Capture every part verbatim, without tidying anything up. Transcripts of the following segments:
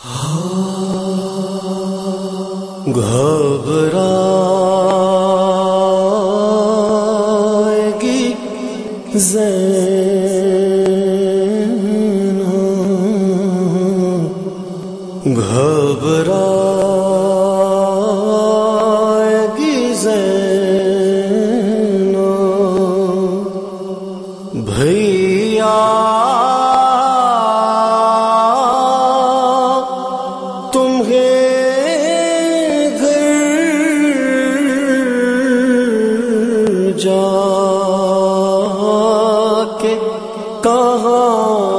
گھبرائے گی زینب، گھبرائے گی زینب، بھیا جا کے کہاں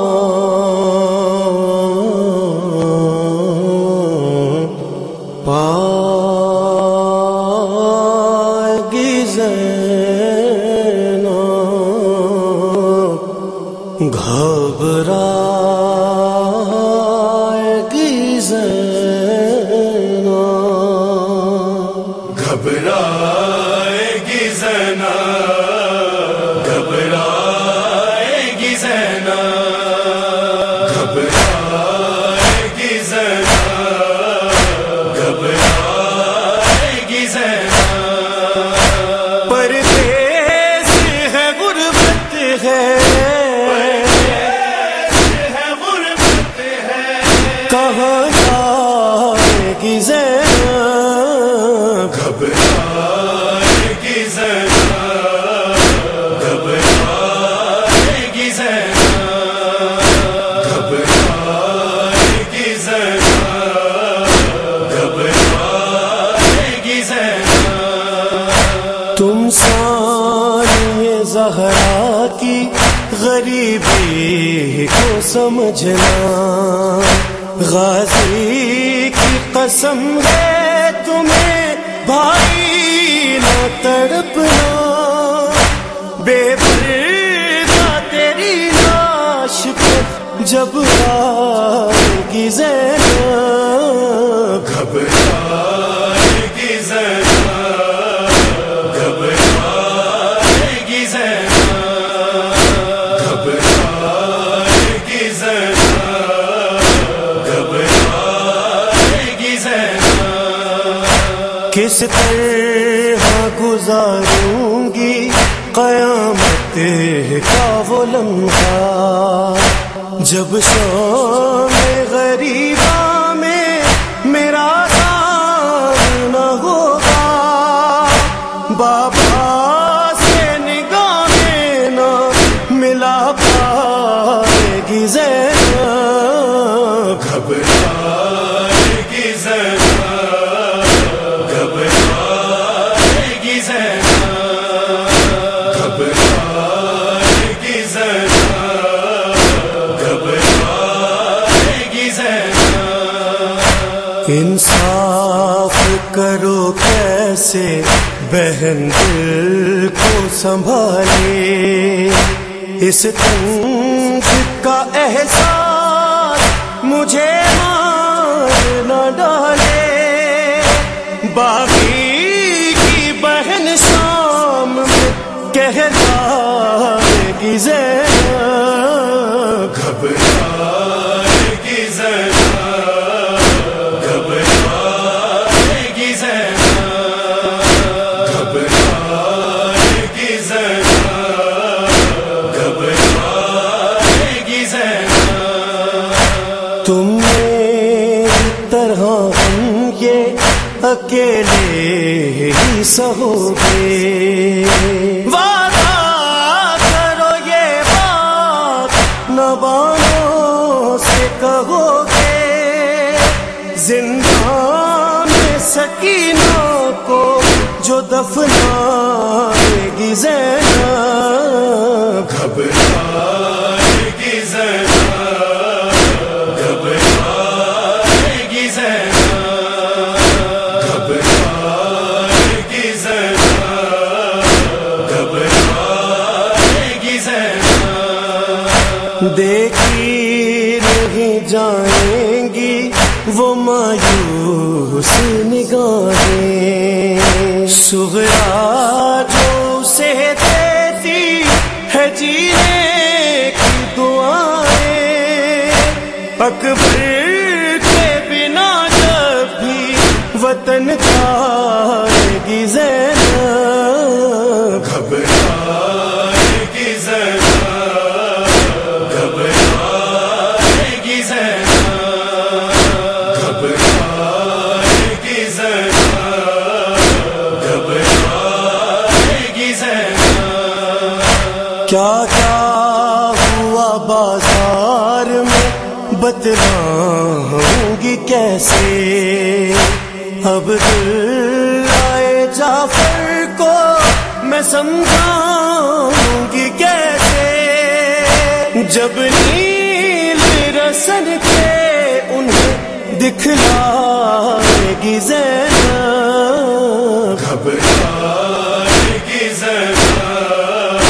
پائے گی زینب، گھبرائے گی زینب، گھبرائے گی زینب، گھبرائے گی زینب، گھبرائے گی زینب، گھبرائے گی زینب، پردیس ہے غربت ہے، پردیس ہے غربت ہے، کہاں جائے گی زینب، گھبرائے گی زینب، گھبرائے گی زینب، گھبرائے گی زینب، گھبرائے گی زینب، تم ثانی زہرا کی غریبی کو سمجھنا، غازی کی قسم ہے تمہیں بھائی نہ تڑپنا، بے پردہ تیری لاش پہ جب آئے گی زینب، گھبرائے گی زینب، گھبرائے گی زینب، گھبرائے گی زینب، گھبرائے گی زینب، کس طرح گزاروں گی قیامت کا وہ لمحہ، جب شام غریبا میں میرا دام نہ ہوگا، بابا سے نگاہیں نہ ملا پائے گی زینب، گھبرائے گی زینب، گھبرائے گی زینب، گھبرائے گی زینب، گھبرائے گی زینب، انصاف کرو کیسے بہن دل کو سنبھالے، اس تنگ کا احساس مجھے مار نہ ڈالے، باغی کی بہن شام میں کہلائے گی زینب، گھبرائے گی زینب، گھبرائے گی زینب، گھبرائے گی زینب، گھبرائے گی زینب، تم میری طرح ہم یہ اکیلے ہی سہو گے، وعدہ کرو یہ بات نہ بانوں سے کہو گے، زندان میں سکینہ کو جو دفنائے گی زینب، گھبرائے گی زینب، گھبرائے گی زینب، گھبرائے گی زینب، گھبرائے گی زینب، دیکھی نہیں جائیں گی وہ مایوس نگاہیں، صغرا جو اسے دیتی ہے جینے کی دعائیں، اکبر کے دینا جب بھی وطن جائے گی زینب، گھبرائے گی زینب، گھبرائے گی زینب، گھبرائے گی زینب، گھبرائے گی زینب۔ کیا کیا ہوا بازار میں بتلاؤں گی کیسے، اب دل آئے جعفر کو میں سمجھاؤں گی کیسے، جب نیل رسن کے انہیں دکھلائے گی زینب، گھبرائے گی زینب،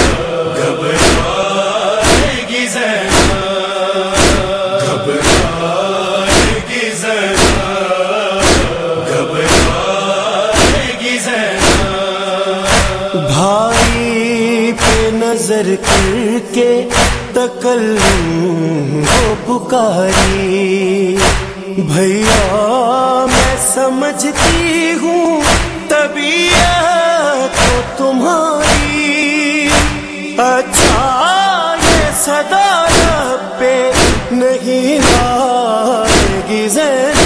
گھبرائے گی زینب، گھبرائے گی زینب، گھبرائے گی زینب۔ بھائی پہ نظر کر کے تکلم ہو پکاری، بھیا میں سمجھتی ہوں طبیعت کو تمہاری، اچھا یہ صدا لب پہ نہیں آئے گی زینب،